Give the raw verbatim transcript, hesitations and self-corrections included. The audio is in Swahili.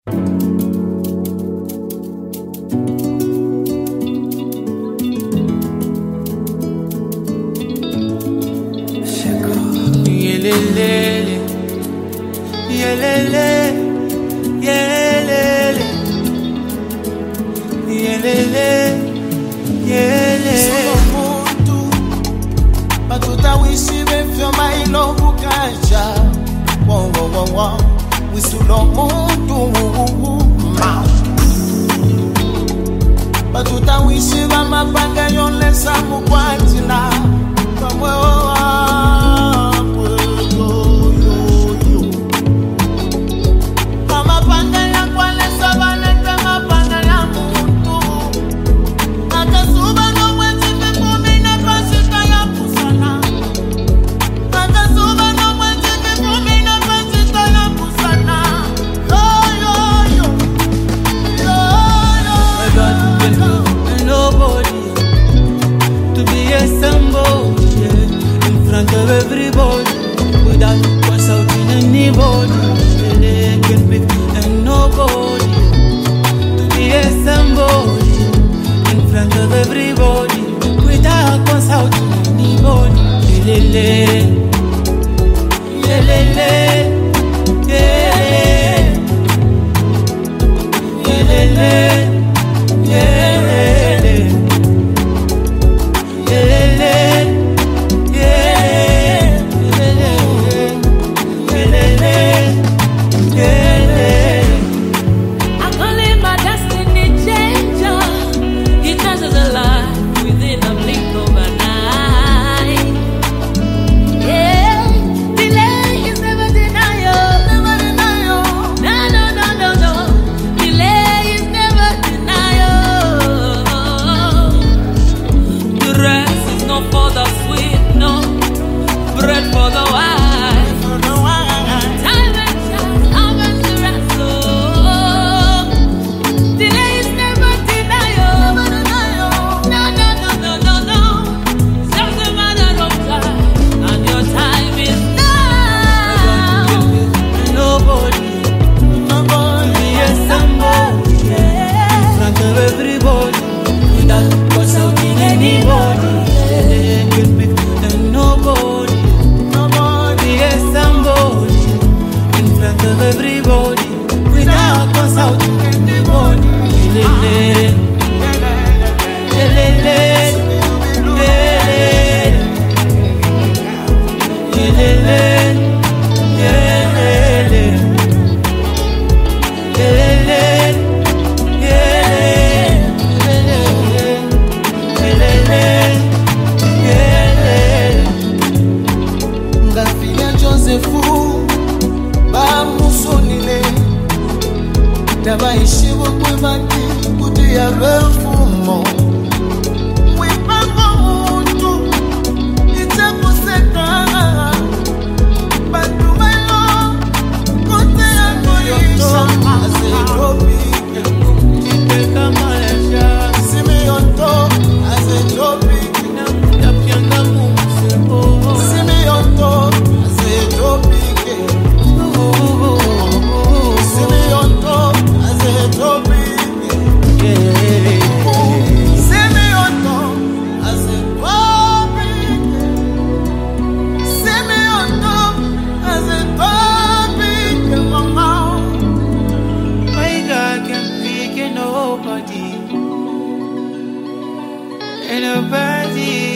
Yelele, yelele, yelele, yelele, yelele. Solo muntu batuta wishi befyo mailo bukaja. Wow wow wow wow. Wisulo muntu ma. Batuta wishi ba mapanga yonle samu kwatina. Kamwe oa. Everybody, without consulting anybody, they can pick and nobody to be a somebody in front of everybody, without consulting anybody. Lelele, lelele, yeah, lelele, yeah, lelele. Everybody, without consulting anybody. Lelele, lelele, lelele, lelele, lelele, lelele. Ngafia Josephu ba musonile daba ishiwo kwebati kuti ya refumo wipango muntu itakuseka bantu mailo kote ya koyisha azerobi Kiteka malaysia simionto azerobi Tapianga mumsepo simionto azerobi Simionto as a topic, Simionto as a topic, Simionto as a topic, Mama. My God can pick nobody, and nobody.